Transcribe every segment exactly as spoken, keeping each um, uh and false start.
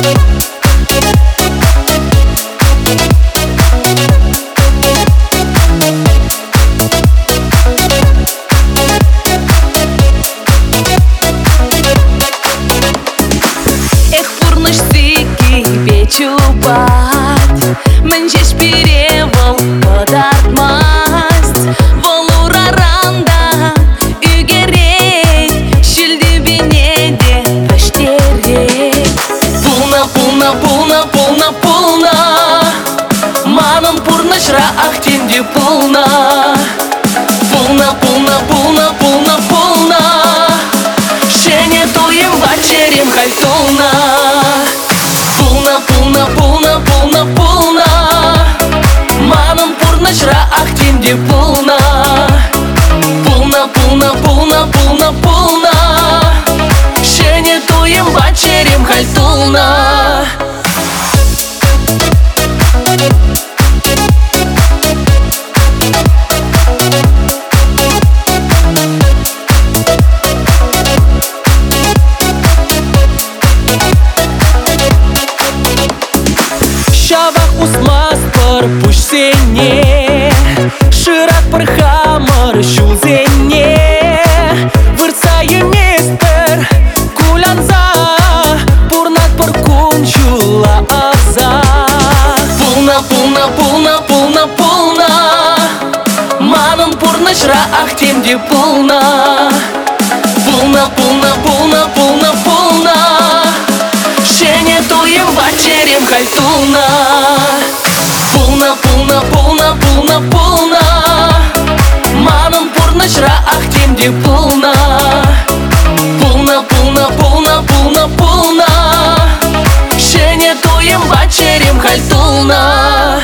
Чубать, менчеш перевал подартмасть, волураранда үгерей, шилди бенеде пештерей. Пулна, пулна, пулна, пулна, пулна, манын пурнышра ахтенде пулна. Пулна, пулна, пулна, пулна, пулна, шене туем вачерем хальтулна. Пулна, пулна, пулна, пулна, пулна, манын пурнышра ахтенде пулна. Пулна, пулна, пулна, пулна, пулна, шене туем вачерем хальтулна. Шавах усмас пар пушсене, ширак пар хамар шузене. Вырца еместер кулянза, пурнат пар кунчула аза. Пулна, пулна, пулна, пулна, пулна, манын пурнышра ахтенде пулна. Пулна, пулна, пулна, пулна, пулна, шене туем вачерем хальтулна. Пулна, пулна, пулна, пулна, пулна, манын пурнышра ахтенде пулна. Пулна, пулна, пулна, пулна, пулна, шене туем вачерем хальтулна.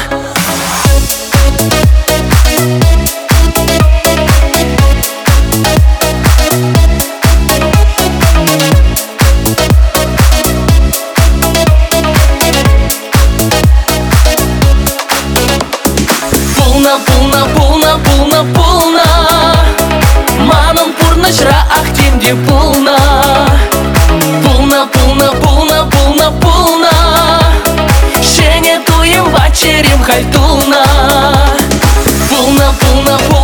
Пулна, пулна, пулна, пулна, пулна, манын пурнышра ахтенде пулна. Пулна, пулна, пулна, пулна, пулна, шене туем вачерем хальтулна. Пулна, пулна, пулна.